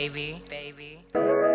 baby.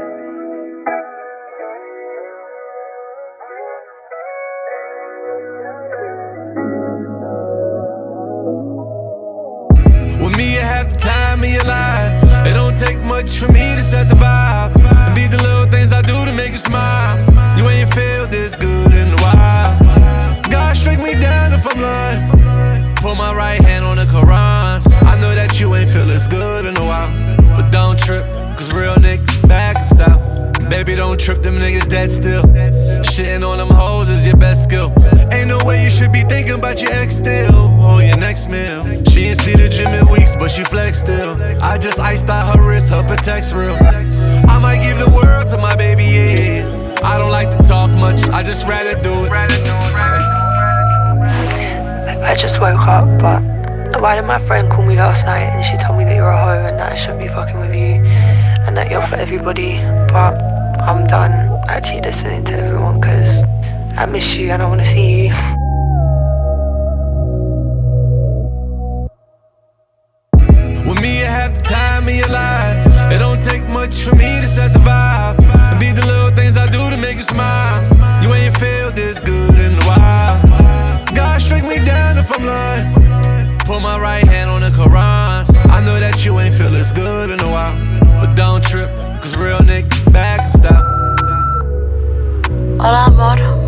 With me, you have the time of your life. It don't take much for me to set the vibe and be the little things I do to make you smile. You ain't feel this good in a while. God strike me down if I'm lying. Put my right hand on the Quran. I know that you ain't feel this good in a while, but don't trip, cause real niggas back in style. Baby, don't trip, them niggas dead still. Shitting on them hoes is your best skill. Ain't no way you should be thinking about your ex still, or your next meal. She ain't see the gym in weeks, but she flex still. I just iced out her wrist, her protects real. I might give the world to my baby, yeah. I don't like to talk much, I just rather do it. I just woke up, but why did my friend call me last night and she told me that you're a hoe and that I shouldn't be fucking with you and that you're for everybody, but I'm done actually listening to everyone because I miss you and I want to see you. With me, you have the time of your life. It don't take much for me to set the vibe and be the little things I do to make you smile. You ain't feel this good in a while. God strike me down if I'm lying. Put my right hand on the Quran. I know that you ain't feel this good in a while, but don't trip, cause real niggas back in style. Hola amor.